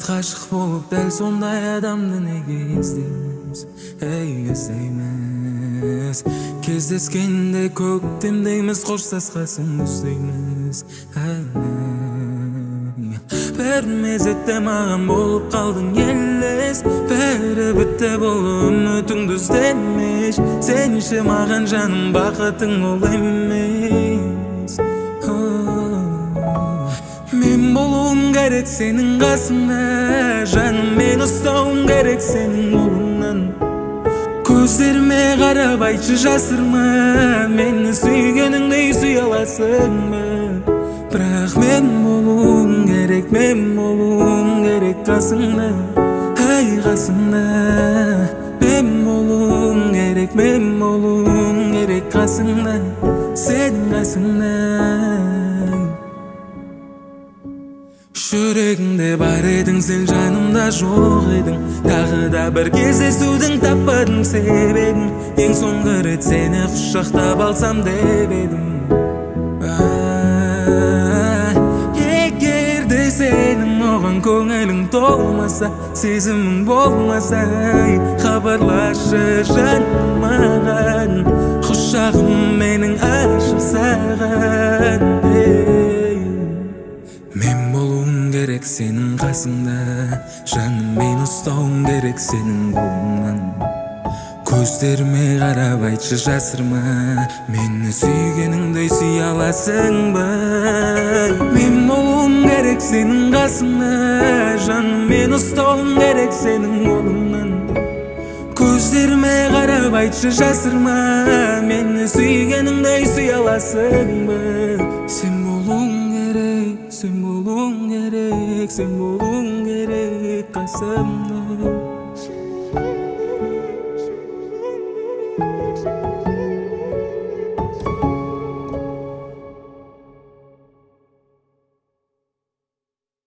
ғашық болып дәл сондай адамды неге іздейміз, іздейміз. Кездескенде көктемдейміз, қоштасқасын күздейміз. Бір мезетте маған болып қалдың елес, бәрі бітті бұл үмітіңді іздемеш. Сенше маған жаным бақытың ол емес. Мен болуым керек сенің қасыңда, жаным мен ұстауым керек сенің қолыңнан. Көздеріме қарап айтшы жасырма, мені сүйгеніңдей сүй аласың ба? Бірақ мен болуым керек, мен болуым керек қасыңда, қасыңда. Мен болуым керек, мен болуым керек қасыңда, сенің қасыңда. Жүрегімде бар едің, сен жанымда жоқ едің. Тағы да бір кездесудің таппадым себебін. Ең соңғы рет сені құшақтап алсам деп едім. Егерде сенің оған көңілің толмаса, сезімің болмаса, хабарлашы жаным маған. Құшағым менің ашық саған. Мен болуым керек сенің қасыңда, жаным мен ұстауым керек сенің қолыңнан. Көздеріме қарап айтшы жасырма, мені сүйгеніңдей сүй аласың ба? Мен болуым керек сенің қасыңда, жаным мен ұстауым керек сенің қолыңнан. Көздеріме қарап айтшы жасырма, мені сүйгеніңдей сүй аласың ба? Сен болуың керек, сен болуың керек, сен болуың керек қасымда.